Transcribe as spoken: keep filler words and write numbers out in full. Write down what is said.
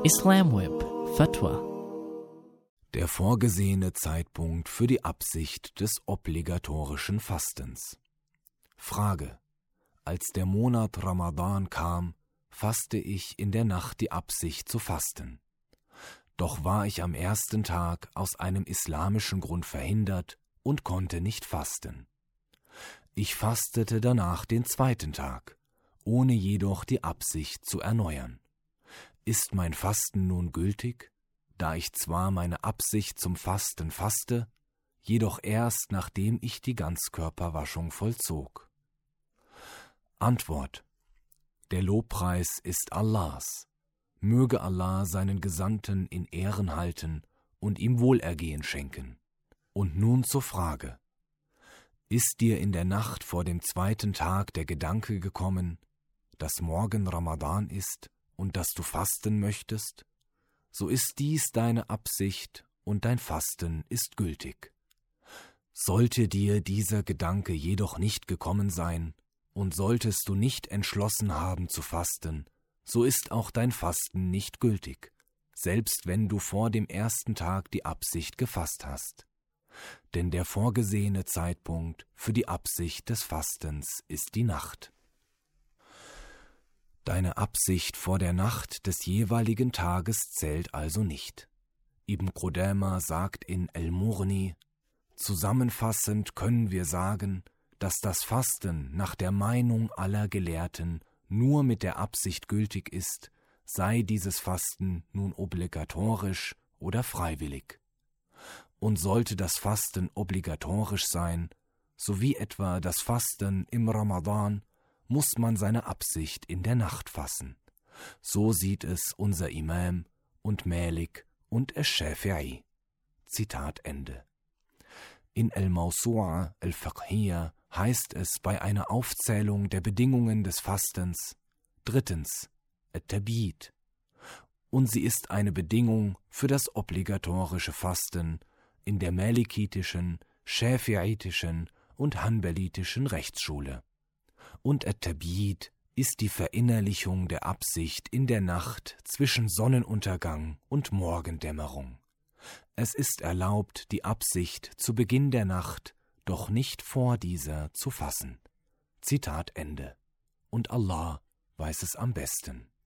Islam Web Fatwa. Der vorgesehene Zeitpunkt für die Absicht des obligatorischen Fastens. Frage: Als der Monat Ramadan kam, fasste ich in der Nacht die Absicht zu fasten. Doch war ich am ersten Tag aus einem islamischen Grund verhindert und konnte nicht fasten. Ich fastete danach den zweiten Tag, ohne jedoch die Absicht zu erneuern. Ist mein Fasten nun gültig, da ich zwar meine Absicht zum Fasten fasste, jedoch erst nachdem ich die Ganzkörperwaschung vollzog? Antwort: Der Lobpreis ist Allahs. Möge Allah seinen Gesandten in Ehren halten und ihm Wohlergehen schenken. Und nun zur Frage: Ist dir in der Nacht vor dem zweiten Tag der Gedanke gekommen, dass morgen Ramadan ist und dass du fasten möchtest? So ist dies deine Absicht und dein Fasten ist gültig. Sollte dir dieser Gedanke jedoch nicht gekommen sein und solltest du nicht entschlossen haben zu fasten, so ist auch dein Fasten nicht gültig, selbst wenn du vor dem ersten Tag die Absicht gefasst hast. Denn der vorgesehene Zeitpunkt für die Absicht des Fastens ist die Nacht. Deine Absicht vor der Nacht des jeweiligen Tages zählt also nicht. Ibn Qudama sagt in El-Mughni: Zusammenfassend können wir sagen, dass das Fasten nach der Meinung aller Gelehrten nur mit der Absicht gültig ist, sei dieses Fasten nun obligatorisch oder freiwillig. Und sollte das Fasten obligatorisch sein, so wie etwa das Fasten im Ramadan, muss man seine Absicht in der Nacht fassen. So sieht es unser Imam und Malik und Ash-Shafi'i. Zitat Ende. In Al-Mawsu'a al-Fiqhiyya heißt es bei einer Aufzählung der Bedingungen des Fastens: drittens, At-Tabid. Und sie ist eine Bedingung für das obligatorische Fasten in der malikitischen, schafi'itischen und hanbalitischen Rechtsschule. Und At-Tabid ist die Verinnerlichung der Absicht in der Nacht zwischen Sonnenuntergang und Morgendämmerung. Es ist erlaubt, die Absicht zu Beginn der Nacht, doch nicht vor dieser zu fassen. Zitat Ende. Und Allah weiß es am besten.